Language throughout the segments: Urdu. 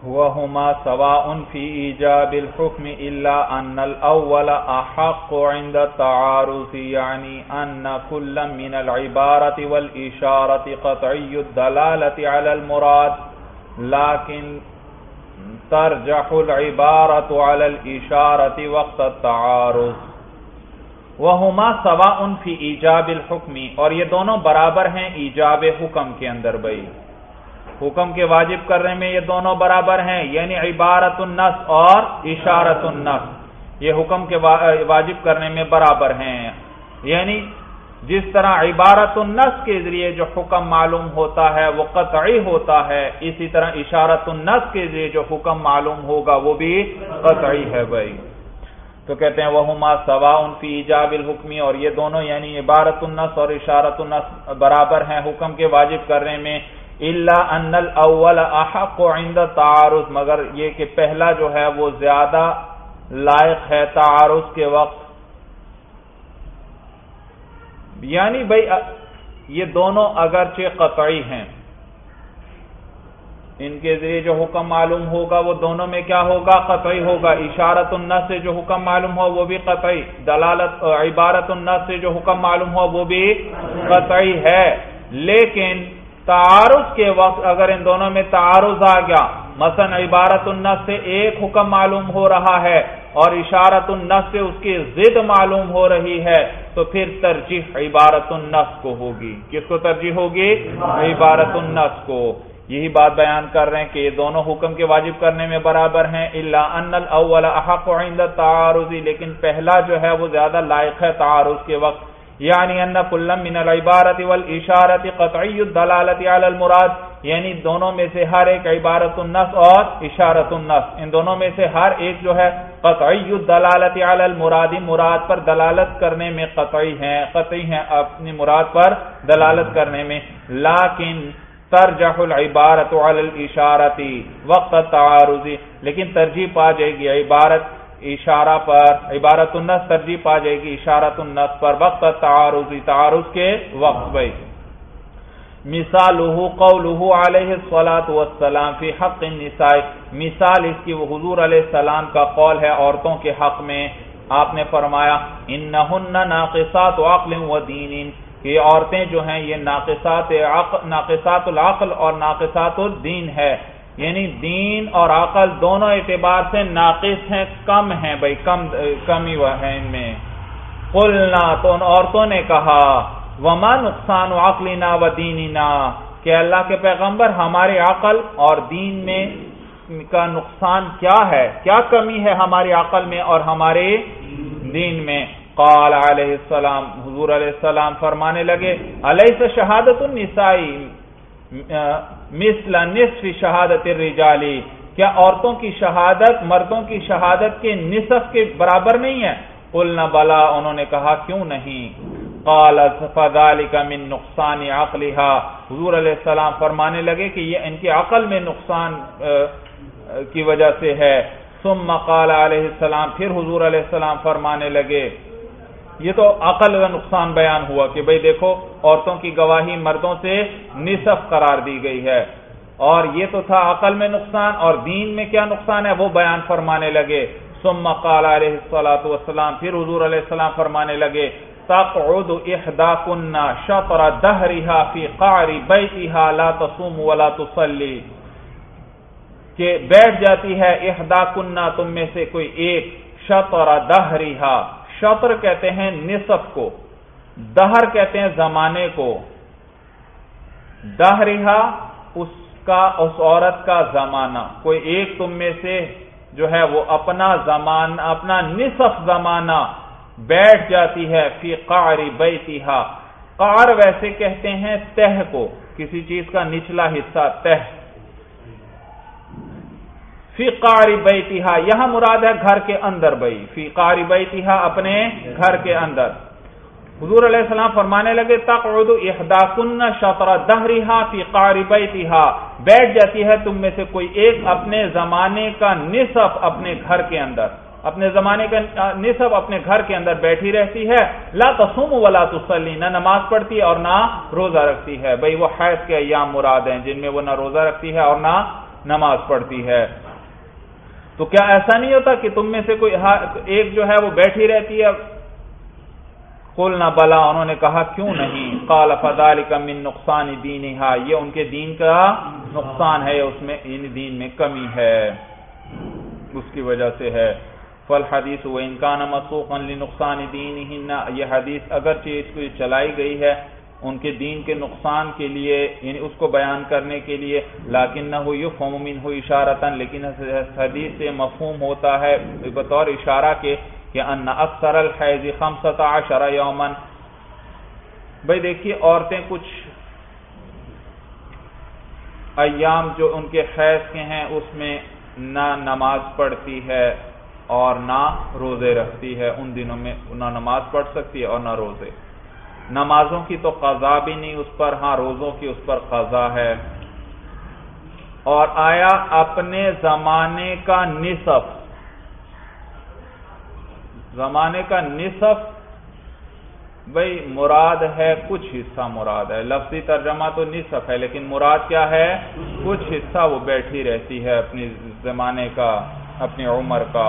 وهما سواء في إيجاب الحكم إلا أن الأول أحق عند التعارض يعني أن كل من العبارة والإشارة قطعي الدلالة على المراد لكن ترجح العبارة على الإشارة وقت التعارض. وهما سواء في إيجاب الحكم، اور یہ دونوں برابر ہیں ایجاب حکم کے اندر. بھائی حکم کے واجب کرنے میں یہ دونوں برابر ہیں، یعنی عبارت النص اور اشارت النص یہ حکم کے واجب کرنے میں برابر ہیں. یعنی جس طرح عبارت النص کے ذریعے جو حکم معلوم ہوتا ہے وہ قطعی ہوتا ہے، اسی طرح اشارت النص کے ذریعے جو حکم معلوم ہوگا وہ بھی قطعی ہے. بھائی تو کہتے ہیں وہما سواء فی ایجاب الحکم، اور یہ دونوں یعنی عبارت النص اور اشارت النص برابر ہیں حکم کے واجب کرنے میں. الا ان الاول احق عند تعارض، مگر یہ کہ پہلا جو ہے وہ زیادہ لائق ہے تعارض کے وقت. یعنی بھائی یہ دونوں اگرچہ قطعی ہیں، ان کے ذریعے جو حکم معلوم ہوگا وہ دونوں میں کیا ہوگا؟ قطعی ہوگا. اشارت النص سے جو حکم معلوم ہو وہ بھی قطعی، دلالت عبارت النص سے جو حکم معلوم ہو وہ بھی قطعی ہے. لیکن تعارض کے وقت اگر ان دونوں میں تعارض آ گیا، مثلا عبارت النص سے ایک حکم معلوم ہو رہا ہے اور اشارت النص سے اس کی ضد معلوم ہو رہی ہے، تو پھر ترجیح عبارت النص کو ہوگی. کس کو ترجیح ہوگی؟ عبارت النص کو. یہی بات بیان کر رہے ہیں کہ یہ دونوں حکم کے واجب کرنے میں برابر ہیں. الا ان الاول احق عند التعارض، لیکن پہلا جو ہے وہ زیادہ لائق ہے تعارض کے وقت. یعنی ان کل من العبارت والاشارت قطعی الدلالت علی المراد، یعنی دونوں میں سے ہر ایک عبارت النص اور اشارت النص، ان دونوں میں سے ہر ایک جو ہے قطعی الدلالت علی المراد، مراد پر دلالت کرنے میں قطعی ہیں اپنی مراد پر دلالت کرنے میں. لیکن ترجح العبارت علی الاشارت وقت التعارض، لیکن ترجیح پا جائے گی عبارت اشارہ پر، عبارت النص ترجیح پا جائے گی اشارت النص پر وقت تعارض، تعارض کے وقت. بھائی مثالہ قولہ علیہ الصلاۃ والسلام فی حق النساء، مثال اس کی وہ حضور علیہ السلام کا قول ہے عورتوں کے حق میں. آپ نے فرمایا انہن ناقصات عقل و دین، یہ عورتیں جو ہیں یہ ناقصات العقل اور ناقصات الدین ہے، یعنی دین اور عقل دونوں اعتبار سے ناقص ہیں، کم ہیں. بھائی کمی وہ ہے ان میں. قلنا، تو ان عورتوں نے کہا وما نقصان عقلنا و دیننا، کہ اللہ کے پیغمبر ہمارے عقل اور دین میں کا نقصان کیا ہے، کیا کمی ہے ہماری عقل میں اور ہمارے دین میں. قال علیہ السلام، حضور علیہ السلام فرمانے لگے الیس شہادت النساء مثل نصف شہادت الرجال، کیا عورتوں کی شہادت مردوں کی شہادت کے نصف کے برابر نہیں ہے؟ قلنا بلا، انہوں نے کہا کیوں نہیں. قال فذلك من نقصان عقلها، حضور علیہ السلام فرمانے لگے کہ یہ ان کی عقل میں نقصان کی وجہ سے ہے. ثم قال علیہ السلام، پھر حضور علیہ السلام فرمانے لگے، یہ تو عقل کا نقصان بیان ہوا کہ بھئی دیکھو عورتوں کی گواہی مردوں سے نصف قرار دی گئی ہے، اور یہ تو تھا عقل میں نقصان، اور دین میں کیا نقصان ہے وہ بیان فرمانے لگے. ثم قال علیہ الصلاۃ والسلام، پھر حضور علیہ السلام فرمانے لگے تقعد احداکن شطر دہرها فی قعر بیتها لا تصوم ولا تصلی، کہ بیٹھ جاتی ہے احداکن، تم میں سے کوئی ایک، شطر دہرها، شطر کہتے ہیں نصف کو، دہر کہتے ہیں زمانے کو، دہرها اس عورت کا زمانہ، کوئی ایک تم میں سے جو ہے وہ اپنا نصف زمانہ بیٹھ جاتی ہے فی قعر بیتها. قعر ویسے کہتے ہیں تہ کو، کسی چیز کا نچلا حصہ تہ. فی قعر بیتها یہاں مراد ہے گھر کے اندر. بھائی فی قعر بیتها اپنے گھر کے اندر. حضور علیہ السلام فرمانے لگے تقعد احداکن شطر دہرها فی قعر بیتها، بیٹھ جاتی ہے تم میں سے کوئی ایک اپنے زمانے کا نصف اپنے گھر کے اندر، اپنے زمانے کا نصف اپنے گھر کے اندر بیٹھی رہتی ہے. لا تصوم ولا تصلی، نہ نماز پڑھتی ہے اور نہ روزہ رکھتی ہے. بھئی وہ حیض کے ایام مراد ہیں جن میں وہ نہ روزہ رکھتی ہے اور نہ نماز پڑھتی ہے۔ تو کیا ایسا نہیں ہوتا کہ تم میں سے کوئی ایک جو ہے وہ بیٹھی رہتی ہے؟ قلنا بلا، انہوں نے کہا کیوں نہیں۔ قال فذلک من نقصان دینھا، یہ ان کے دین کا نقصان ہے، اس میں ان دین میں کمی ہے، اس کی وجہ سے ہے۔ فالحدیث وان کان مسوقا لنقصان دینہن، یہ حدیث اگرچہ اس کو چلائی گئی ہے ان کے دین کے نقصان کے لیے، یعنی اس کو بیان کرنے کے لیے، لیکنہ یفہم منہ اشارۃ، لیکن حدیث سے مفہوم ہوتا ہے بطور اشارہ کے کہ ان اکثر الحیض 15 یوما، بھئی دیکھیے عورتیں کچھ ایام جو ان کے حیض کے ہیں اس میں نہ نماز پڑھتی ہے اور نہ روزے رکھتی ہے، ان دنوں میں نہ نماز پڑھ سکتی ہے اور نہ روزے۔ نمازوں کی تو قضا بھی نہیں اس پر، ہاں روزوں کی اس پر قضا ہے۔ اور آیا اپنے زمانے کا نصف، زمانے کا نصف بھئی مراد ہے کچھ حصہ مراد ہے، لفظی ترجمہ تو نصف ہے لیکن مراد کیا ہے؟ کچھ حصہ وہ بیٹھی رہتی ہے اپنی زمانے کا، اپنی عمر کا۔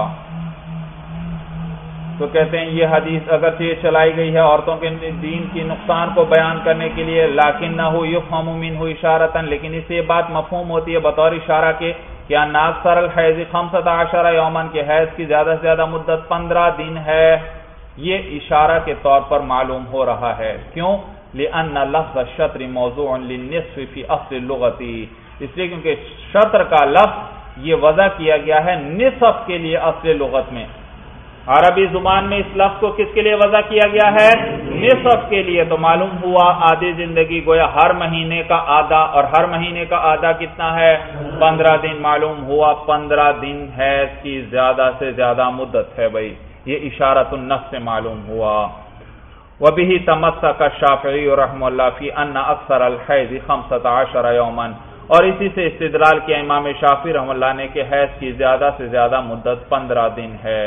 تو کہتے ہیں یہ حدیث اگرچہ یہ چلائی گئی ہے عورتوں کے دین کی نقصان کو بیان کرنے کے لیے، لیکنہ یفہم منہ اشارۃ، لیکن اس سے یہ بات مفہوم ہوتی ہے بطور اشارہ کے کہ ان اکثر الحیض 15 یوما، کے حیض کی زیادہ سے زیادہ مدت 15 دن ہے۔ یہ اشارہ کے طور پر معلوم ہو رہا ہے، کیوں؟ لأن لفظ الشطر موضوع للنصف فی اصل اللغۃ، اس لیے کیونکہ شطر کا لفظ یہ وضع کیا گیا ہے نصف کے لیے اصل لغت میں۔ عربی زبان میں اس لفظ کو کس کے لیے وضع کیا گیا ہے؟ نصف کے لیے۔ تو معلوم ہوا آدھی زندگی گویا ہر مہینے کا آدھا، اور ہر مہینے کا آدھا کتنا ہے؟ 15 دن۔ معلوم ہوا 15 دن حیض کی زیادہ سے زیادہ مدت ہے بھائی، یہ اشارۃ النص سے معلوم ہوا۔ وبه تمسك الشافعی رحمہ اللہ فی ان اکثر الحیض 15 یوما، اور اسی سے استدلال کیا امام شافعی رحمہ اللہ نے کہ حیض کی زیادہ سے زیادہ مدت 15 دن ہے،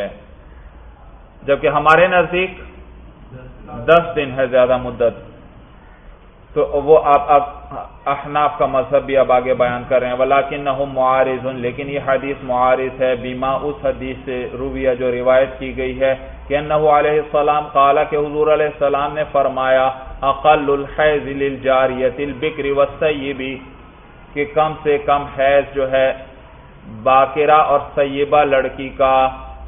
جبکہ ہمارے نزدیک 10 دن ہے زیادہ مدت۔ تو وہ اب احناف کا مذہب بھی اب آگے بیان کر رہے ہیں۔ ولیکنہم معارض، لیکن یہ حدیث معارض ہے بیما، اس حدیث سے رویہ جو روایت کی گئی ہے کہ انہ علیہ السلام قال، کہ حضور علیہ السلام نے فرمایا اقل الحیض للجاریۃ البکر والثیب، کہ کم سے کم حیض جو ہے باکرہ اور سیبہ لڑکی کا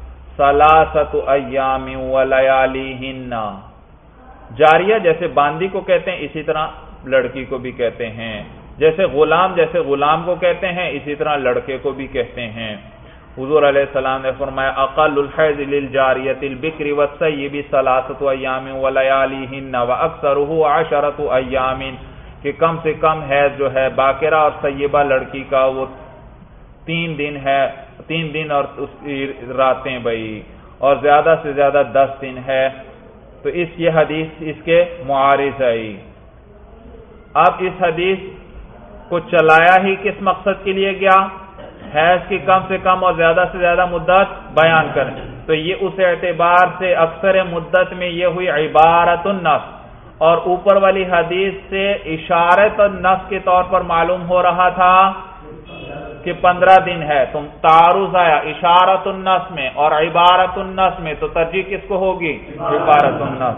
3 ایام ولیالیہن، جاریہ جیسے باندی کو کہتے ہیں اسی طرح لڑکی کو بھی کہتے ہیں، جیسے غلام کو کہتے ہیں اسی طرح لڑکے کو بھی کہتے ہیں۔ حضور علیہ السلام نے فرمایا اقل الحیض للجاریۃ البکر والثیب 3 ایام ولیالیہن واکثرہ 10 ایام، کہ کم سے کم حیض جو ہے باکرہ اور سیبہ لڑکی کا وہ 3 دن ہے، 3 دن اور اس کی راتیں بھائی، اور زیادہ سے زیادہ 10 دن ہے۔ تو یہ حدیث اس کے معارض ہے۔ اب اس حدیث کو چلایا ہی کس مقصد کے لیے گیا؟ حیض کی کم سے کم اور زیادہ سے زیادہ مدت بیان کریں۔ تو یہ اس اعتبار سے اکثر مدت میں یہ ہوئی عبارت النص، اور اوپر والی حدیث سے اشارت النص کے طور پر معلوم ہو رہا تھا کہ 15 دن ہے۔ تم تعارض آیا اشارت النص میں اور عبارت النص میں، تو ترجیح کس کو ہوگی؟ عبارت النص۔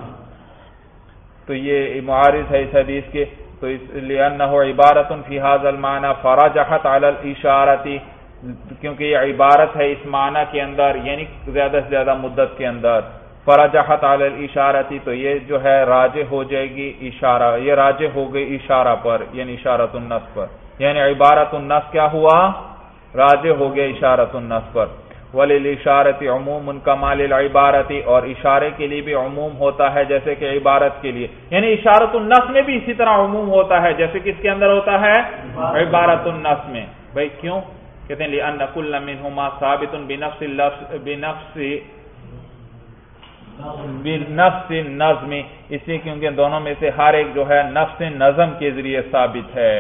تو یہ معارض ہے اس حدیث کے، تو اس لئنہ عبارت فی ھذا المعنی فرجحت علی الاشارۃ، کیونکہ یہ عبارت ہے اس معنی کے اندر، یعنی زیادہ سے زیادہ مدت کے اندر، فرجحت علی الاشارۃ، تو یہ جو ہے راجح ہو جائے گی اشارہ، یہ راجح ہو گئی اشارہ پر، یعنی اشارت النص پر، یعنی عبارت النص کیا ہوا؟ راجح ہو گیا اشارت النص پر۔ وللاشارۃ عموم کما للعبارۃ، اور اشارے کے لیے بھی عموم ہوتا ہے جیسے کہ عبارت کے لیے، یعنی اشارت النص میں بھی اسی طرح عموم ہوتا ہے جیسے کس کے اندر ہوتا ہے؟ عبارت النص میں۔ بھائی کیوں؟ کہتے ہیں لأن كل منهما ثابت بنفس النظم، اس لیے کیونکہ دونوں میں سے ہر ایک جو ہے نفس نظم کے ذریعے ثابت ہے۔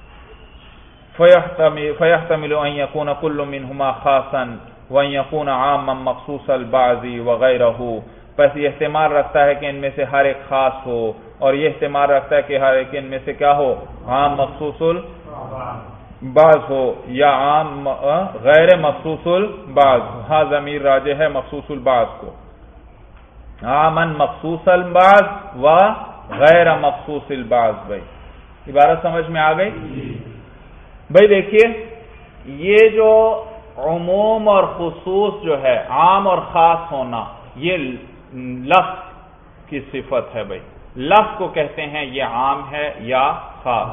فيحتمل ان يكون كل منهما خاصا وان يكون عاما مخصوص البعض وغيره، پس یہ احتمال رکھتا ہے کہ ان میں سے ہر ایک خاص ہو، اور یہ احتمال رکھتا ہے کہ ہر ایک ان میں سے کیا ہو؟ عام مخصوص بعض ہو یا عام غیر مخصوص البعض، ہاں ضمیر راجع ہے مخصوص البعض کو، عامن مخصوص البعض و غیر مخصوص البعض۔ بھائی عبارت سمجھ میں آ گئی؟ بھائی دیکھیے یہ جو عموم اور خصوص جو ہے، عام اور خاص ہونا، یہ لفظ کی صفت ہے۔ بھائی لفظ کو کہتے ہیں یہ عام ہے یا خاص،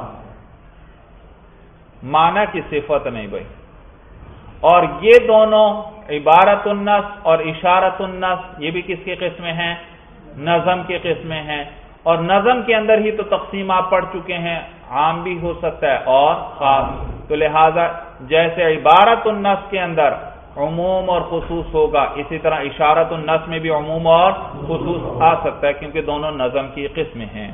معنی کی صفت نہیں بھائی۔ اور یہ دونوں عبارت النص اور اشارت النص یہ بھی کس کی قسمیں ہیں؟ نظم کی قسمیں ہیں، اور نظم کے اندر ہی تو تقسیم آپ پڑھ چکے ہیں، عام بھی ہو سکتا ہے اور خاص، تو لہذا جیسے عبارت النص کے اندر عموم اور خصوص ہوگا، اسی طرح اشارت النص میں بھی عموم اور خصوص آ سکتا ہے، کیونکہ دونوں نظم کی قسمیں ہیں۔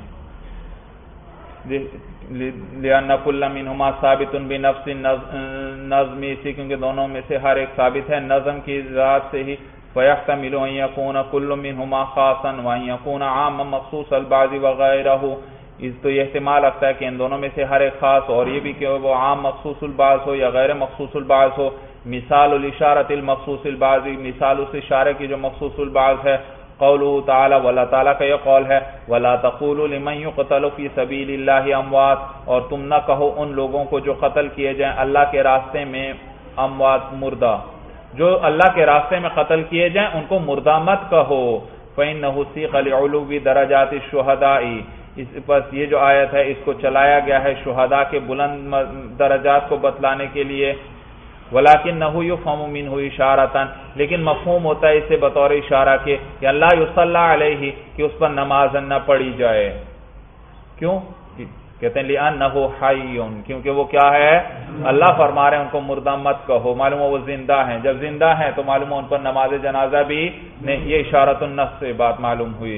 لِأَنَّ كُلَّ مِنْهُمَا ثَابِتٌ بِنَفْسِ النَّظْمِ، اسی کیونکہ دونوں میں سے ہر ایک ثابت ہے نظم کی ذات سے ہی۔ فَيَحْتَمِلُ أَن يَكُونَ كُلٌّ مِنْهُمَا خَاصًا وَأَن يَكُونَ عَامًا مَخْصُوصَ الْبَعْضِ وَغَيْرَهُ، اس تو یہ احتمال رکھتا ہے کہ ان دونوں میں سے ہر ایک خاص، اور یہ بھی کہ وہ عام مخصوص البعض ہو یا غیر مخصوص البعض ہو۔ مثال الاشارۃ المخصوص البعض، مثال اس اشارے کی جو مخصوص البعض ہے، قولہ تعالی، واللہ تعالیٰ کا یہ قول ہے، وَلَا تَقُولُوا لِمَن يُقْتَلُ فِي سَبِيلِ اللَّهِ أَمْوَاتٌ، اور تم نہ کہو ان لوگوں کو جو قتل کیے جائیں اللہ کے راستے میں، اموات مردہ، جو اللہ کے راستے میں قتل کیے جائیں ان کو مردہ مت کہو۔ فَإِنَّهُ سِيقَ لِعُلُوِّ دَرَجَاتِ الشُّهَدَاءِ، اس پس یہ جو آیت ہے اس کو چلایا گیا ہے شہداء کے بلند درجات کو بتلانے کے لیے۔ وَلَكِنَّهُ يُفْهَمُ مِنْهُ إِشَارَةً، لیکن مفہوم ہوتا ہے اسے بطور اشارہ کے کہ اللہ یصلی علیہ، کہ اس پر نماز نہ پڑھی جائے۔ کیوں؟ کہتے ہیں لِأَنَّهُ حَيٌّ، کیونکہ وہ کیا ہے؟ اللہ فرما رہے ہیں ان کو مردہ مت کہو، معلوم ہو وہ زندہ ہیں، جب زندہ ہیں تو معلوم ہو ان پر نماز جنازہ بھی نہیں، یہ اشارۃ النص سے بات معلوم ہوئی۔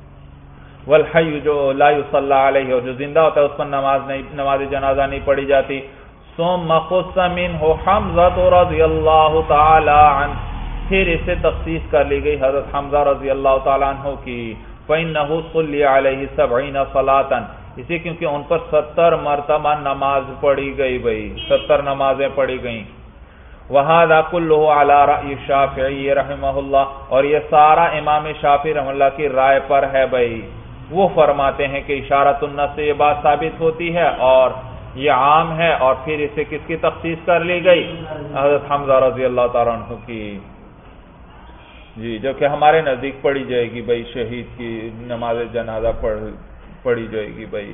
والحی جو لا یصلی علیہ، اور جو زندہ ہوتا ہے اس پر نماز جنازہ نہیں پڑھی جاتی۔ ثم خص منہ حمزہ رضی اللہ تعالی عنہ، پھر اسے تخصیص کر لی گئی حضرت حمزہ رضی اللہ تعالی عنہ کی۔ فإنہ صلی علیہ 70 صلاۃ، اسی کیونکہ ان پر 70 مرتبہ نماز پڑھی گئی بھائی، 70 نمازیں پڑھی گئیں۔ وَهَذَا كُلُّهُ عَلَى رَأْيِ الشَّافِعِيِّ رحمہ اللہ، اور یہ سارا امام شافعی رحمہ اللہ کی رائے پر ہے بھائی۔ وہ فرماتے ہیں کہ اشارۃ النص سے یہ بات ثابت ہوتی ہے اور یہ عام ہے، اور پھر اسے کس کی تخصیص کر لی گئی؟ حضرت حمزہ رضی اللہ تعالیٰ عنہ کی۔ جی جو کہ ہمارے نزدیک پڑھی جائے گی بھائی، شہید کی نماز جنازہ پڑھی جائے گی بھائی۔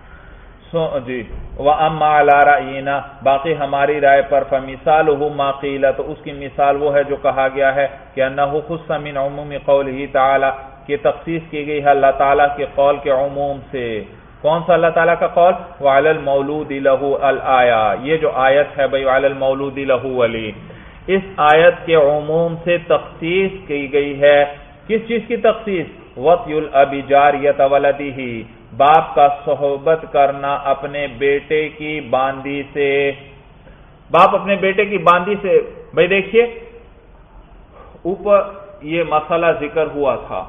جی وَأَمَّا عَلَىٰ رَأْيِنَا، باقی ہماری رائے پر، فَمِثَالُهُ مَا قِيلَ، تو اس کی مثال وہ ہے جو کہا گیا ہے کہ أَنَّهُ خُصَّ مِنْ عُمُومِ قَوْلِهِ تَعَالَى، کہ تخصیص کی گئی ہے اللہ تعالیٰ کے قول کے عموم سے۔ کون سا اللہ تعالیٰ کا قول؟ وَعَلَى الْمَوْلُودِ لَهُ الْآيَةُ، یہ جو آیت ہے بھائی وَعَلَى الْمَوْلُودِ لَهُ وَلِي، اس آیت کے عموم سے تخصیص کی گئی ہے۔ کس چیز کی تخصیص؟ وَطْيُ الْأَبِ جَارِيَةَ وَلَدِهِ، باپ کا صحبت کرنا اپنے بیٹے کی باندی سے، باپ اپنے بیٹے کی باندی سے۔ بھائی دیکھیے اوپر یہ مسئلہ ذکر ہوا تھا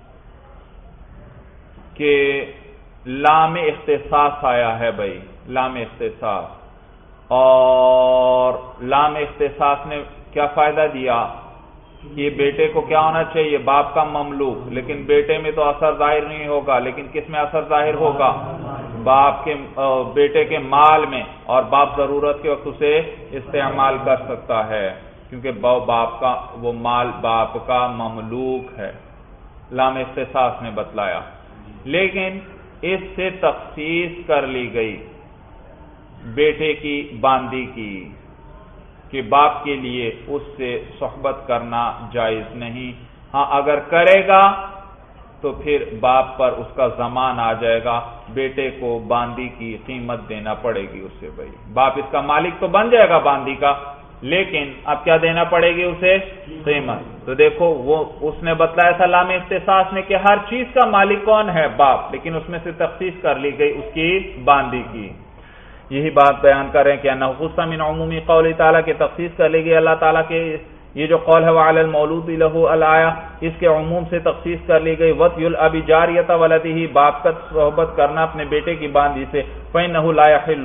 کہ لام اختصاص آیا ہے بھائی، لام اختصاص، اور لام اختصاص نے کیا فائدہ دیا کہ بیٹے کو کیا ہونا چاہیے؟ باپ کا مملوک، لیکن بیٹے میں تو اثر ظاہر نہیں ہوگا، لیکن کس میں اثر ظاہر ہوگا؟ باپ کے بیٹے کے مال میں، اور باپ ضرورت کے وقت اسے استعمال کر سکتا ہے، کیونکہ باپ کا وہ مال باپ کا مملوک ہے، لام اختصاص نے بتلایا۔ لیکن اس سے تخصیص کر لی گئی بیٹے کی باندی کی، کہ باپ کے لیے اس سے صحبت کرنا جائز نہیں، ہاں اگر کرے گا تو پھر باپ پر اس کا ضمان آ جائے گا، بیٹے کو باندی کی قیمت دینا پڑے گی اسے بھائی۔ باپ اس کا مالک تو بن جائے گا باندی کا، لیکن اب کیا دینا پڑے گی اسے؟ قیمت۔ تو دیکھو وہ اس نے بتلایا تھا لام اختصاص نے کہ ہر چیز کا مالک کون ہے؟ باپ، لیکن اس میں سے تخصیص کر لی گئی اس کی باندی کی۔ یہی بات بیان کر رہے ہیں کہ انہ خص من عمومی قول تعالیٰ کی تخصیص کر لی گئی اللہ تعالیٰ کے یہ جو قول ہے وعلی المولود لہ الآیہ، اس کے عموم سے تخصیص کر لی گئی وطی الاب جاریۃ ولدہ، باپ کا صحبت کرنا اپنے بیٹے کی باندی سے، فإنہ لا یحل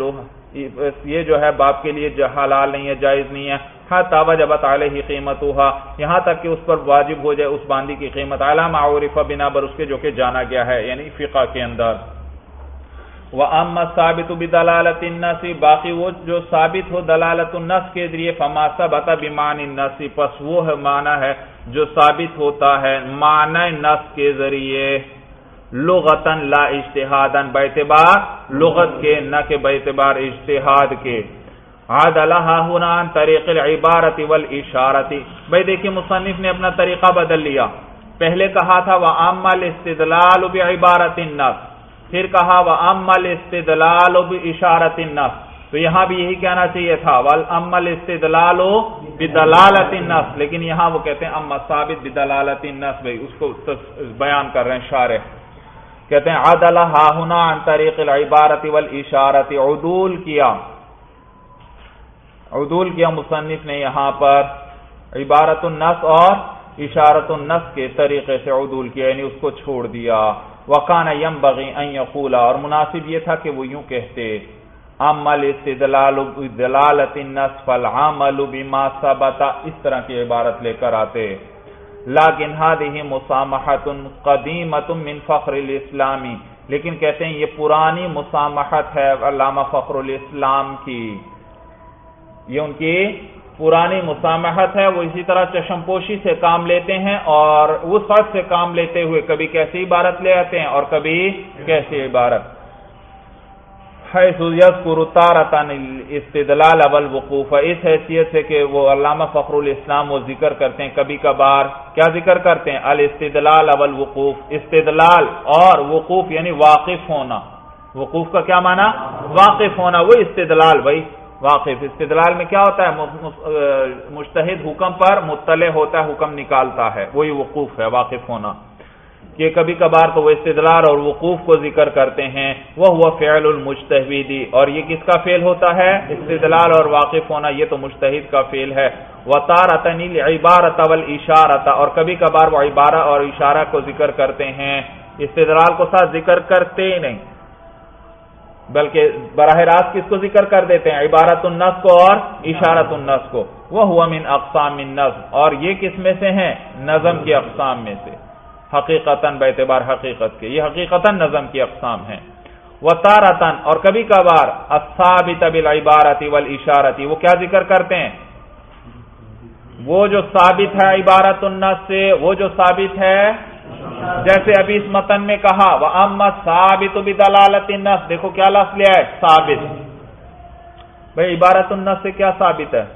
یہ جو ہے باپ کے لیے حلال نہیں ہے، جائز نہیں ہے. حتی وجبت علیہ قیمتها، یہاں تک کہ اس پر واجب ہو جائے اس باندی کی قیمت، علی ما عرف بنا بر اس کے جو کہ جانا گیا ہے یعنی فقہ کے اندر. وَأَمَّا الثَّابِتُ بِدَلَالَةِ النَّصِ، باقی وہ جو ثابت ہو دلالت النص کے ذریعے، فَمَا ثَبَتَ بِمَعْنِ النَّصِ، پس وہ معنی ہے جو ثابت ہوتا ہے معنی نص کے ذریعے، لغتاً لا اجتہاداً، باعتبار لغت کے نہ کہ باعتبار اجتہاد کے. عَدَلَهَا هُنَا عَنْ طَرِيقِ الْعِبَارَةِ وَالْإِشَارَةِ. بھئی دیکھیں مصنف نے اپنا طریقہ بدل لیا. پہلے کہا تھا وَأَمَّا الْإِسْتِدْلَالُ بِعِبَارَةِ النَّص، پھر کہا وَأَمَّا الْإِسْتِدْلَالُ بِإِشَارَةِ النَّص، تو یہاں بھی یہی کہنا چاہیے تھا وَأَمَّا الْإِسْتِدْلَالُ بِدَلَالَةِ النَّص، لیکن یہاں وہ کہتے ہیں اما ثابت بدلالۃ النص. بھئی اس کو بیان کر رہے ہیں شارح، کہتے ہیں عَدَلَهَا هُنَا عَنْ طَرِيقِ الْعِبَارَةِ وَالْإِشَارَةِ، عدول کیا مصنف نے یہاں پر عبارت النص اور اشارت النص کے طریقے سے عدول کیا، یعنی اس کو چھوڑ دیا. وَكَانَ يَنبَغِي أَن يَقُولَ، اور مناسب یہ تھا کہ وہ یوں کہتے أَمَّا الْإِسْتِدْلَالُ بِدَلَالَةِ النَّصِ فَالْعَمَلُ بِمَا ثَبَتَ، اس طرح کی عبارت لے کر آتے. لیکن هذه مسامحة قدیمة من فخر الاسلام، لیکن کہتے ہیں یہ پرانی مسامحت ہے علامہ فخر الاسلام کی، یہ ان کی پرانی مسامحت ہے. وہ اسی طرح چشم پوشی سے کام لیتے ہیں اور وسعت سے کام لیتے ہوئے کبھی کیسی عبارت لے آتے ہیں اور کبھی کیسی عبارت. حیث یذکر تارۃ الاستدلال والوقوف، اس حیثیت سے کہ وہ علامہ فخر الاسلام وہ ذکر کرتے ہیں کبھی کبھار، کیا ذکر کرتے ہیں؟ الاستدلال والوقوف، استدلال اور وقوف یعنی واقف ہونا. وقوف کا کیا معنی؟ واقف ہونا. وہ استدلال بھائی واقف. استدلال میں کیا ہوتا ہے؟ مجتہد حکم پر مطلع ہوتا ہے، حکم نکالتا ہے، وہی وقوف ہے، واقف ہونا. کہ کبھی کبھار تو وہ استدلال اور وقوف کو ذکر کرتے ہیں. وہ ہوا فعل المجتہد، اور یہ کس کا فعل ہوتا ہے؟ استدلال اور واقف ہونا، یہ تو مجتہد کا فعل ہے. وَتَارَةً الْعِبَارَةَ وَالْإِشَارَةَ، اور کبھی کبھار وہ عبارہ اور اشارہ کو ذکر کرتے ہیں، استدلال کو ساتھ ذکر کرتے ہی نہیں بلکہ براہ راست کس کو ذکر کر دیتے ہیں؟ عبارت النص کو اور اشارت النص کو. وہ ہوا من اقسام النظم، اور یہ کس میں سے ہیں؟ نظم کی اقسام میں سے، حقیقتاً باعتبار حقیقت کے یہ حقیقتاً نظم کی اقسام ہیں. وتارتاً، اور کبھی کبھار الثابت بالعبارت والاشارت، وہ کیا ذکر کرتے ہیں؟ وہ جو ثابت ہے عبارت النص سے، وہ جو ثابت ہے، جیسے ابھی اس متن میں کہا وَأَمَّا الثَّابِتُ بِدَلَالَةِ النَّصِ، دیکھو کیا لفظ لیا ہے؟ ثابت. بھئی عبارت النص سے کیا ثابت ہے؟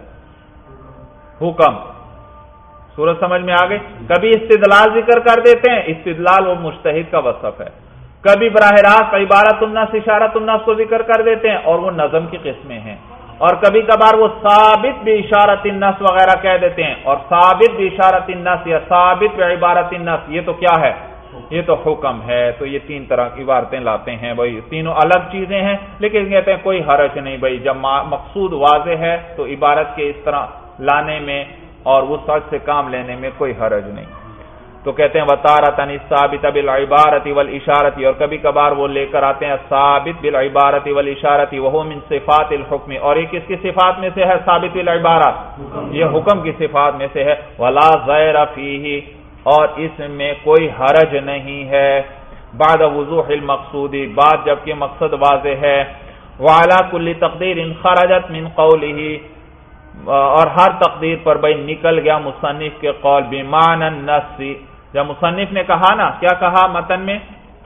حکم. صورت سمجھ میں آ گئی؟ کبھی استدلال ذکر کر دیتے ہیں، استدلال وہ مجتہد کا وصف ہے. کبھی براہ راست عبارت النص اشارت النص کو ذکر کر دیتے ہیں اور وہ نظم کی قسمیں ہیں. اور کبھی کبھار وہ ثابت باشارت النص وغیرہ کہہ دیتے ہیں، اور ثابت باشارت النص یا ثابت بعبارت النص یہ تو کیا ہے؟ یہ تو حکم ہے. تو یہ تین طرح کی عبارتیں لاتے ہیں. بھائی تینوں الگ چیزیں ہیں لیکن کہتے ہیں کوئی حرج نہیں بھائی، جب مقصود واضح ہے تو عبارت کے اس طرح لانے میں اور وہ سچ سے کام لینے میں کوئی حرج نہیں. تو کہتے ہیں وَتَارَةً الثَّابِتَ بِالْعِبَارَةِ وَالْإِشَارَةِ، اور کبھی کبھار وہ لے کر آتے ہیں ثابت بالعبارت والاشارت وهو من صفات الحکم، اور یہ کس کی صفات میں سے ہے؟ ثابت بالعبارت، یہ حکم کی صفات میں سے ہے. وَلَا ضَيْرَ فِيهِ، اور اس میں کوئی حرج نہیں ہے. بعد وضوح المقصود، بعد جبکہ مقصد واضح ہے. وَعَلَى كُلِّ تَقْدِيرٍ خَرَجَتْ مِنْ قَوْلِهِ، اور ہر تقدیر پر بھائی نکل گیا مصنف کے قول بمعنی النص. جب مصنف نے کہا نا، کیا کہا متن میں؟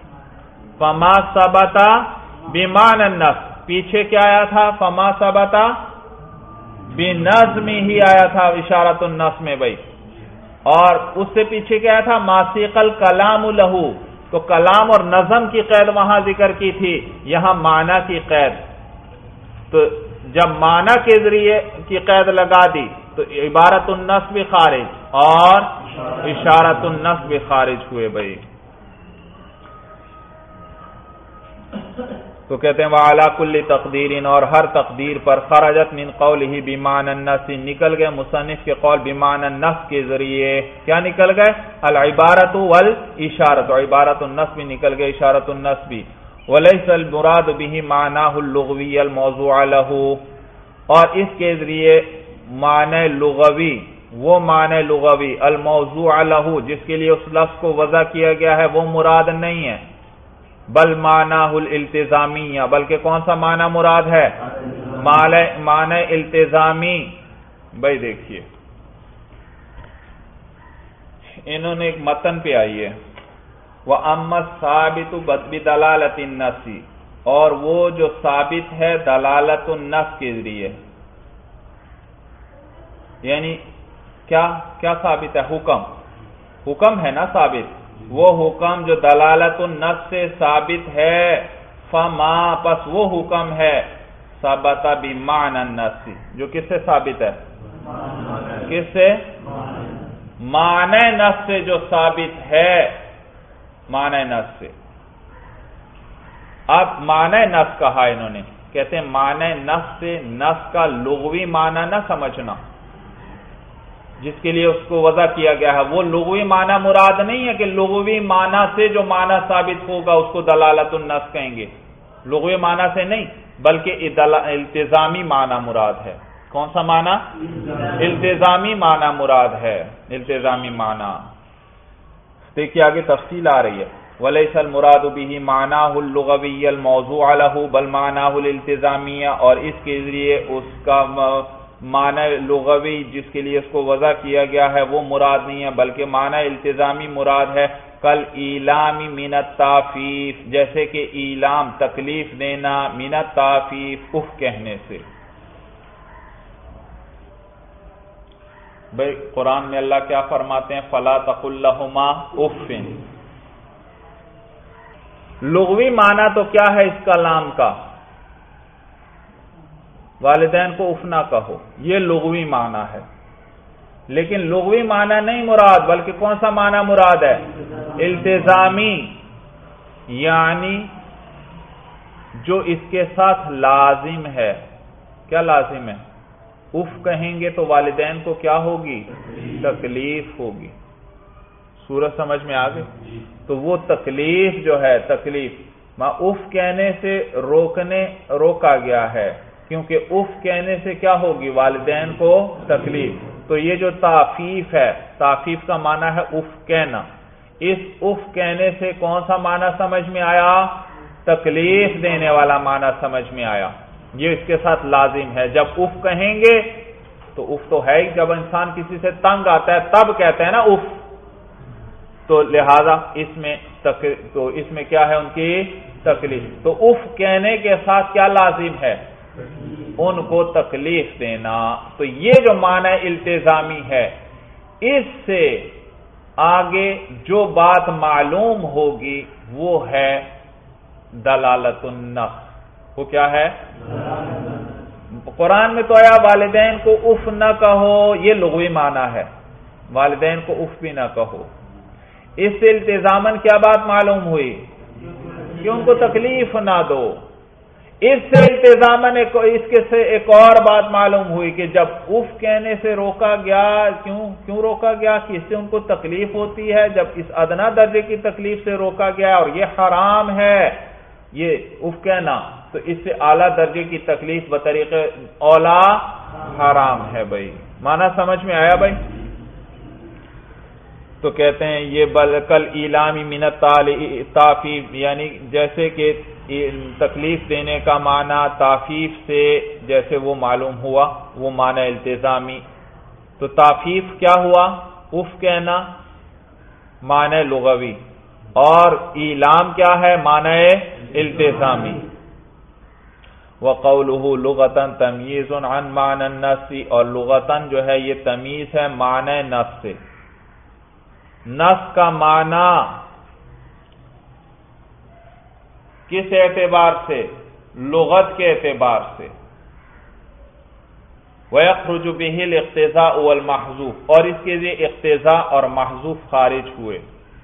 فما ثبت بمعنی النص، پیچھے کیا آیا تھا؟ فما ثبت بنظم ہی آیا تھا اشارت النص میں بھائی، اور اس سے پیچھے کیا آیا تھا؟ ماسیق الکلام لہو، تو کلام اور نظم کی قید وہاں ذکر کی تھی، یہاں معنی کی قید. تو جب معنی کے ذریعے کی قید لگا دی تو عبارت النص بھی خارج اور اشارت النص بھی خارج ہوئے بھائی. تو کہتے ہیں وَعَلَى كُلِّ تَقْدِيرٍ، اور ہر تقدیر پر خرجت من قوله بمعنى النص، نکل گئے مصنف کے قول بمعنى النص کے ذریعے. کیا نکل گئے؟ العبارت والاشارت، عبارت النص بھی نکل گئے، اشارت النص بھی. ولیس المراد به معناہ اللغوی الموضوع له، اور اس کے ذریعے معنی لغوی، وہ معنی لغوی الموضوع له جس کے لیے اس لفظ کو وضع کیا گیا ہے وہ مراد نہیں ہے، بل معناہ الالتزامیہ، بلکہ کون سا معنی مراد ہے؟ معنی التزامی۔ بھائی دیکھیے انہوں نے ایک متن پہ آئی ہے، وَأَمَّا الثَّابِتُ بِدَلَالَةِ النَّصِ، اور وہ جو ثابت ہے دلالت النص کے ذریعے، یعنی کیا ثابت ہے؟ حکم ہے نا ثابت، وہ حکم جو دلالت النص سے ثابت ہے، فما پس وہ حکم ہے ثبت بمعنى النص، جو کس سے ثابت ہے؟ کس سے؟ معنی نص سے جو ثابت ہے، معنی نص سے۔ اب معنی نص کہا انہوں نے، کہتے ہیں معنی نص سے نص کا لغوی معنی نہ سمجھنا، جس کے لیے اس کو وضع کیا گیا ہے وہ لغوی معنی مراد نہیں ہے کہ لغوی معنی سے جو معنی ثابت ہوگا اس کو دلالت النص کہیں گے، لغوی معنی سے نہیں بلکہ التزامی معنی مراد ہے۔ کون سا معنی؟ التزامی معنی مراد ہے، التزامی معنی۔ دیکھیے آگے تفصیل آ رہی ہے، وَلَيْسَ الْمُرَادُ بِهِ مَعْنَاهُ اللُّغَوِيَّ الْمَوْضُوعَ لَهُ بَلْ مَعْنَاهُ الْالْتِزَامِيَّ، اور اس کے ذریعے اس کا معنی لغوی جس کے لیے اس کو وضع کیا گیا ہے وہ مراد نہیں ہے بلکہ معنی التزامی مراد ہے۔ کل ایلام من التعفیف، جیسے کہ ایلام تکلیف دینا، من التعفیف اف کہنے سے۔ بھئی قرآن میں اللہ کیا فرماتے ہیں؟ فلا تقل لہما اف۔ لغوی معنی تو کیا ہے اس کلام کا؟ والدین کو اف نہ کہو، یہ لغوی معنی ہے، لیکن لغوی معنی نہیں مراد بلکہ کون سا معنی مراد ہے؟ التزامی، یعنی جو اس کے ساتھ لازم ہے۔ کیا لازم ہے؟ اف کہیں گے تو والدین کو کیا ہوگی؟ تکلیف ہوگی۔ سورج سمجھ میں آ گئی؟ تو وہ تکلیف جو ہے، تکلیف اف کہنے سے روکا گیا ہے، کیونکہ اف کہنے سے کیا ہوگی؟ والدین کو تکلیف۔ تو یہ جو تعفیف ہے، تعفیف کا معنی ہے اف کہنا، اس اف کہنے سے کون سا معنی سمجھ میں آیا؟ تکلیف دینے والا معنی سمجھ میں آیا، یہ اس کے ساتھ لازم ہے۔ جب اف کہیں گے تو اف تو ہے ہی، جب انسان کسی سے تنگ آتا ہے تب کہتے ہیں نا اف، تو لہذا اس میں کیا ہے؟ ان کی تکلیف۔ تو اف کہنے کے ساتھ کیا لازم ہے؟ ان کو تکلیف دینا۔ تو یہ جو معنی التزامی ہے، اس سے آگے جو بات معلوم ہوگی وہ ہے دلالت النص۔ وہ کیا ہے؟ قرآن میں تو آیا والدین کو اف نہ کہو، یہ لغوی معنی ہے، والدین کو اف بھی نہ کہو۔ اس سے التزاماً کیا بات معلوم ہوئی؟ کہ ان کو تکلیف نہ دو۔ اس سے التزاماً اس کے سے ایک اور بات معلوم ہوئی کہ جب اف کہنے سے روکا گیا، کیوں روکا گیا؟ کہ اس سے ان کو تکلیف ہوتی ہے۔ جب اس ادنا درجے کی تکلیف سے روکا گیا اور یہ حرام ہے یہ اف کہنا، تو اس سے اعلیٰ درجے کی تکلیف بطریق اولا حرام ہے۔ بھائی معنی سمجھ میں آیا بھائی؟ تو کہتے ہیں یہ بلکل ایلامی من التعفیف، یعنی جیسے کہ تکلیف دینے کا معنی تعفیف سے جیسے وہ معلوم ہوا وہ معنی التزامی۔ تو تعفیف کیا ہوا؟ اف کہنا، معنی لغوی، اور ایلام کیا ہے؟ معنی التزامی۔ وَقَوْلُهُ لُغَةً تَمْيِيزٌ عَنْ مَعْنَى النَّصِ، اور لغتاً جو ہے یہ تمیز ہے معنی نص سے۔ نص کا معنی کس اعتبار سے؟ لغت کے اعتبار سے۔ وَيَخْرُجُ بِهِ الْاقْتِضَاءُ وَالْمَحْذُوفُ، اور اس کے لیے اقتضاء اور محذوف خارج ہوئے۔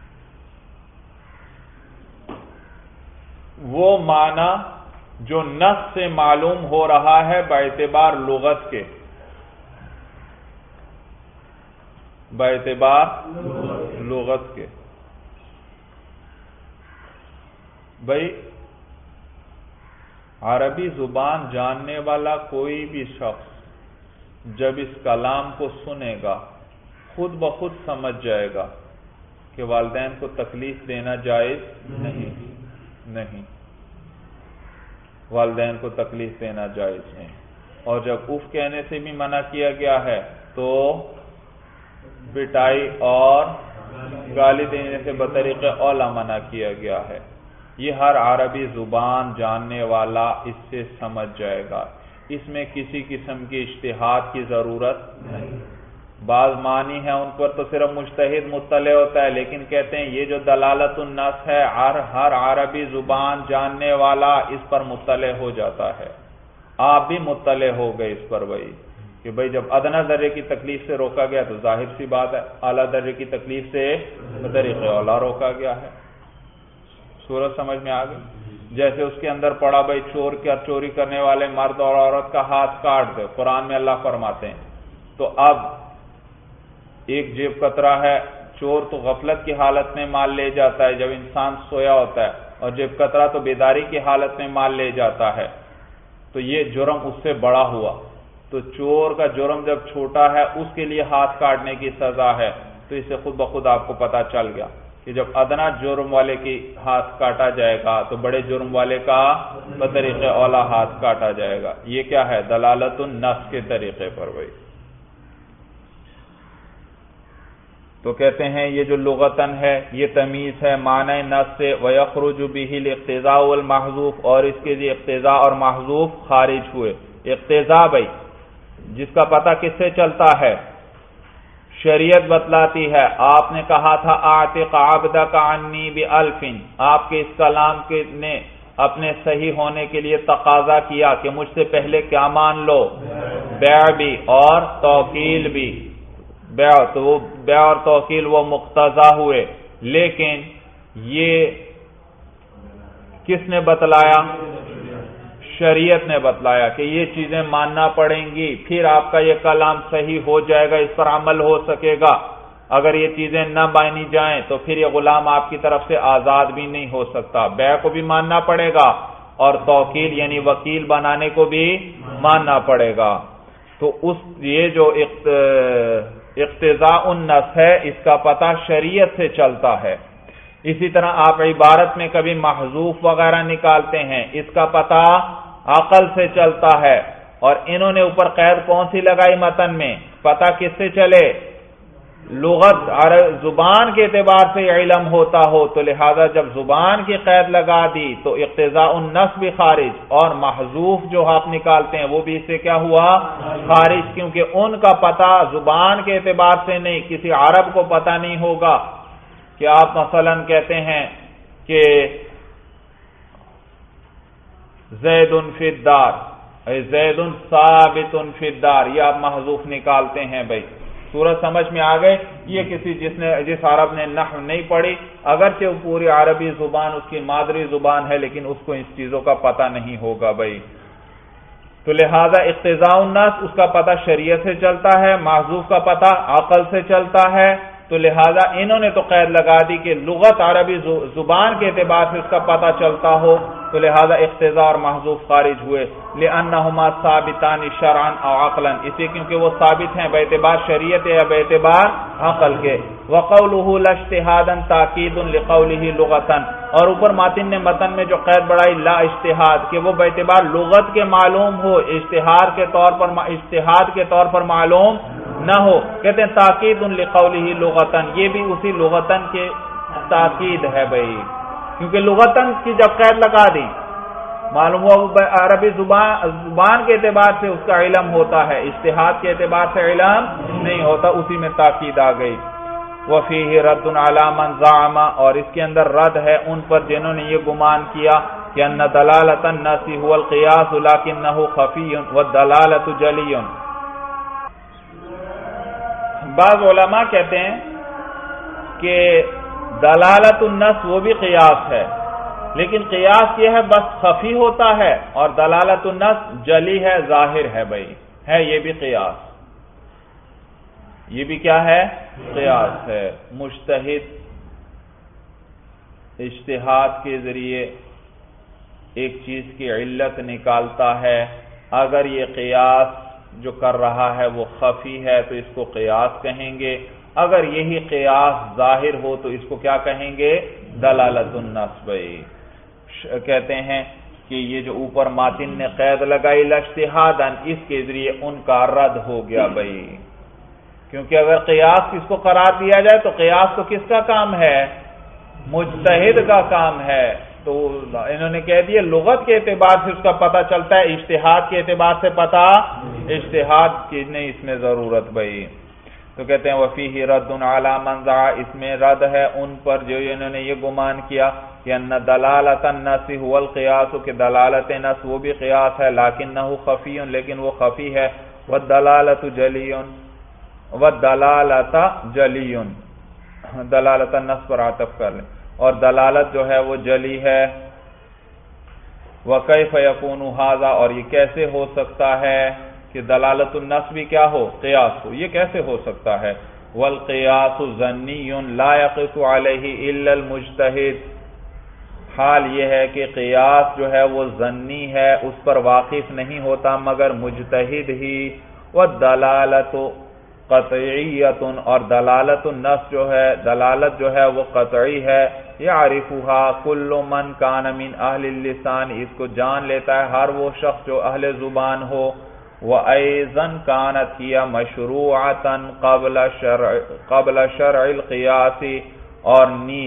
وہ معنی جو نص سے معلوم ہو رہا ہے باعتبار لغت کے، باعتبار لغت کے۔ بھائی عربی زبان جاننے والا کوئی بھی شخص جب اس کلام کو سنے گا خود بخود سمجھ جائے گا کہ والدین کو تکلیف دینا جائز نہیں، والدین کو تکلیف دینا جائز نہیں، اور جب اف کہنے سے بھی منع کیا گیا ہے تو پٹائی اور گالی دینے سے بطریق اولا منع کیا گیا ہے۔ یہ ہر عربی زبان جاننے والا اس سے سمجھ جائے گا، اس میں کسی قسم کی اجتہاد کی ضرورت نہیں۔ بعض معنی ہیں ان پر تو صرف مجتہد مطلع ہوتا ہے، لیکن کہتے ہیں یہ جو دلالت النص ہے ہر عربی زبان جاننے والا اس پر مطلع ہو جاتا ہے۔ آپ بھی مطلع ہو گئے اس پر بھائی کہ بھائی جب ادنا درجے کی تکلیف سے روکا گیا تو ظاہر سی بات ہے اعلیٰ درجے کی تکلیف سے بطریق اولا روکا گیا ہے۔ صورت سمجھ میں آ گئی؟ جیسے اس کے اندر پڑا بھائی چوری کرنے والے مرد اور عورت کا ہاتھ کاٹ دے، قرآن میں اللہ فرماتے ہیں۔ تو اب ایک جیب کترا ہے، چور تو غفلت کی حالت میں مال لے جاتا ہے جب انسان سویا ہوتا ہے، اور جیب کترا تو بیداری کی حالت میں مال لے جاتا ہے، تو یہ جرم اس سے بڑا ہوا۔ تو چور کا جرم جب چھوٹا ہے اس کے لیے ہاتھ کاٹنے کی سزا ہے، تو اس سے خود بخود آپ کو پتا چل گیا کہ جب ادنا جرم والے کی ہاتھ کاٹا جائے گا تو بڑے جرم والے کا بطریق اولا ہاتھ کاٹا جائے گا۔ یہ کیا ہے؟ دلالت النص کے طریقے پر بھائی۔ تو کہتے ہیں یہ جو لغتاً ہے یہ تمیز ہے معنی نص سے، وَيَخْرُجُ بِهِ الْاقْتِضَاءُ وَالْمَحْذُوفُ، اور اس کے لیے اقتضاء اور محذوف خارج ہوئے۔ اقتضاء بھائی جس کا پتہ کس سے چلتا ہے؟ شریعت بتلاتی ہے۔ آپ نے کہا تھا اعتق عبدک عنی بألف، آپ کے اس کلام نے اپنے صحیح ہونے کے لیے تقاضا کیا کہ مجھ سے پہلے کیا مان لو؟ بیع بھی اور توکیل بھی۔ بیع تو وہ بیع اور توکیل وہ مقتضا ہوئے، لیکن یہ کس نے بتلایا؟ شریعت نے بتلایا کہ یہ چیزیں ماننا پڑیں گی، پھر آپ کا یہ کلام صحیح ہو جائے گا، اس پر عمل ہو سکے گا۔ اگر یہ چیزیں نہ مانی جائیں تو پھر یہ غلام آپ کی طرف سے آزاد بھی نہیں ہو سکتا۔ بیع کو بھی ماننا پڑے گا اور توکیل یعنی وکیل بنانے کو بھی ماننا پڑے گا۔ تو یہ جو اقتضاء النص ہے اس کا پتہ شریعت سے چلتا ہے۔ اسی طرح آپ عبارت میں کبھی محذوف وغیرہ نکالتے ہیں، اس کا پتہ عقل سے چلتا ہے۔ اور انہوں نے اوپر قید کون سی لگائی متن میں؟ پتہ کس سے چلے؟ لغت زبان کے اعتبار سے علم ہوتا ہو، تو لہذا جب زبان کی قید لگا دی تو اقتضاء النص بھی خارج، اور محذوف جو آپ نکالتے ہیں وہ بھی اس سے کیا ہوا؟ خارج، کیونکہ ان کا پتہ زبان کے اعتبار سے نہیں، کسی عرب کو پتہ نہیں ہوگا کہ آپ مثلا کہتے ہیں کہ زید فی الدار، زید ثابت فی الدار، یہ آپ محذوف نکالتے ہیں بھائی۔ سورج سمجھ میں آ گئے؟ یہ جس عرب نے نحو نہیں پڑھی، اگرچہ وہ پوری عربی زبان اس کی مادری زبان ہے، لیکن اس کو ان چیزوں کا پتہ نہیں ہوگا بھائی۔ تو لہذا اقتضاء النص اس کا پتہ شریعت سے چلتا ہے، محذوف کا پتہ عقل سے چلتا ہے۔ تو لہذا انہوں نے تو قید لگا دی کہ لغت عربی زبان کے اعتبار سے اس کا پتہ چلتا ہو، تو لہذا اقتضاء اور محذوف خارج ہوئے۔ لأنہما ثابتان شرعا او عقلا، اسی کیونکہ وہ ثابت ہیں باعتبار شریعت یا باعتبار عقل کے۔ وقولہ لا اجتہادا تاکید لقولہ لغتا، اور اوپر ماتن نے متن میں جو قید بڑھائی لا اجتہاد، کہ وہ باعتبار لغت کے معلوم ہو، اجتہاد کے طور پر معلوم نہ ہو۔ کہتے ہیں تاکید لقولہ لغتن، یہ بھی اسی لغتن کے تاکید ہے بھائی، کیونکہ لغتن کی جب قید لگا دی معلوم ہوا عربی زبان کے اعتبار سے اس کا علم ہوتا ہے، اجتہاد کے اعتبار سے علم نہیں ہوتا، اسی میں تاکید آ گئی۔ وفیہ رد علی من زعم، اور اس کے اندر رد ہے ان پر جنہوں نے یہ گمان کیا کہ ان دلالۃ النص هو القیاس لکنہ خفی والدلالۃ جلی۔ بعض علماء کہتے ہیں کہ دلالت النص وہ بھی قیاس ہے، لیکن قیاس یہ ہے بس خفی ہوتا ہے، اور دلالت النص جلی ہے، ظاہر ہے بھائی، ہے یہ بھی قیاس۔ یہ بھی کیا ہے؟ قیاس ہے۔ مجتہد اجتہاد کے ذریعے ایک چیز کی علت نکالتا ہے، اگر یہ قیاس جو کر رہا ہے وہ خفی ہے تو اس کو قیاس کہیں گے، اگر یہی قیاس ظاہر ہو تو اس کو کیا کہیں گے؟ دلالت النص بھائی۔ کہتے ہیں کہ یہ جو اوپر ماتن نے قید لگائی لاجتہاداً، اس کے ذریعے ان کا رد ہو گیا بھائی، کیونکہ اگر قیاس کس کو قرار دیا جائے تو قیاس تو کس کا کام ہے؟ مجتہد کا کام ہے۔ تو انہوں نے کہہ دیا لغت کے اعتبار سے اس کا پتہ چلتا ہے، اجتہاد کے اعتبار سے پتہ اجتہاد کی نہیں اس میں ضرورت بھائی۔ تو کہتے ہیں وفیہ رد علی من زعم، اس میں رد ہے ان پر جو انہوں نے یہ گمان کیا کہ ان دلالت النص هو القیاس، کہ دلالت نص وہ بھی قیاس ہے، لیکنہ خفی، لیکن وہ خفی ہے، والدلالت جلی، والدلالت جلی، دلالت النص پر عطف کر لیں، اور دلالت جو ہے وہ جلی ہے۔ وَكَيْفَ يَكُونُ هَذَا، اور یہ کیسے ہو سکتا ہے کہ دلالت النص بھی کیا ہو؟ قیاس ہو، یہ کیسے ہو سکتا ہے؟ وَالْقِيَاسُ ظَنِّيٌّ لَا يَقِسُ عَلَيْهِ إِلَّا الْمُجْتَهِدُ، حال یہ ہے کہ قیاس جو ہے وہ ظنی ہے، اس پر واقف نہیں ہوتا مگر مجتہد ہی۔ وَالدَّلَالَةُ قطعیۃ، اور دلالت النص جو ہے، دلالت جو ہے وہ قطعی ہے، یعرفها کل من کان من اہل اللسان، اس کو جان لیتا ہے ہر وہ شخص جو اہل زبان ہو، وَأَيْضًا كَانَتْ هِيَ مَشْرُوعَةً قبل شرع القیاس، اور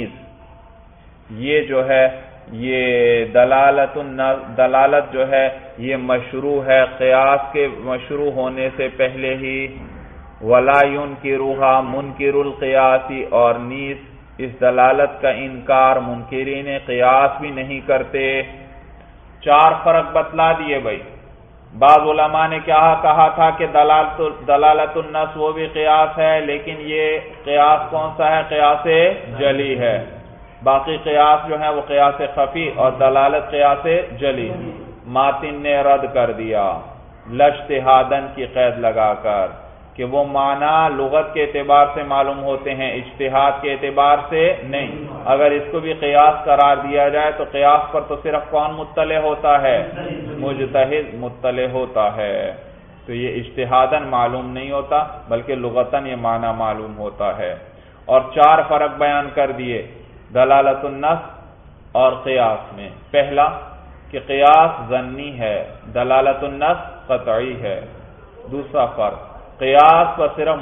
نیز یہ جو ہے یہ دلالت جو ہے یہ مشروع ہے قیاس کے مشروع ہونے سے پہلے ہی۔ وَلَا يُنْكِرُهَا مُنْكِرُ الْقِيَاسِ، اور نیز اس دلالت کا انکار منکرین قیاس بھی نہیں کرتے۔ چار فرق بتلا دیے بھائی۔ بعض علماء نے کیا کہا تھا کہ دلالت النص وہ بھی قیاس ہے، لیکن یہ قیاس کون سا ہے؟ قیاس جلی ہے۔ باقی قیاس جو ہے وہ قیاس خفی اور دلالت قیاس جلی۔ ماتن نے رد کر دیا لاجتہاداً کی قید لگا کر کہ وہ معنی لغت کے اعتبار سے معلوم ہوتے ہیں، اجتہاد کے اعتبار سے نہیں۔ اگر اس کو بھی قیاس قرار دیا جائے تو قیاس پر تو صرف کون مطلع ہوتا ہے؟ مجتہد مطلع ہوتا ہے، تو یہ اجتہاداً معلوم نہیں ہوتا بلکہ لغتاً یہ معنی معلوم ہوتا ہے۔ اور چار فرق بیان کر دیے دلالت النص اور قیاس میں۔ پہلا کہ قیاس ظنی ہے، دلالت النص قطعی ہے۔ دوسرا فرق، قیاس پر صرف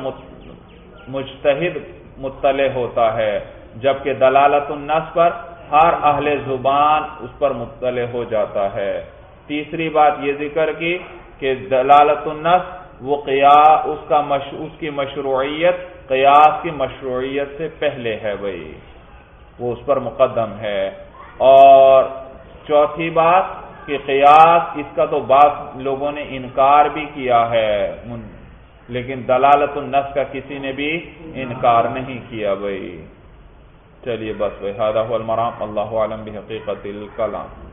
مجتہد مطلع ہوتا ہے، جبکہ دلالت النص پر ہر اہل زبان اس پر مطلع ہو جاتا ہے۔ تیسری بات یہ ذکر کی کہ دلالت النص وہ اس کی مشروعیت قیاس کی مشروعیت سے پہلے ہے بھائی، وہ اس پر مقدم ہے۔ اور چوتھی بات کہ قیاس اس کا تو بعض لوگوں نے انکار بھی کیا ہے، لیکن دلالت النص کا کسی نے بھی انکار نہیں کیا بھائی۔ چلیے بس بھائی، ھذا ھو المرام، اللہ اعلم بحقیقت الکلام۔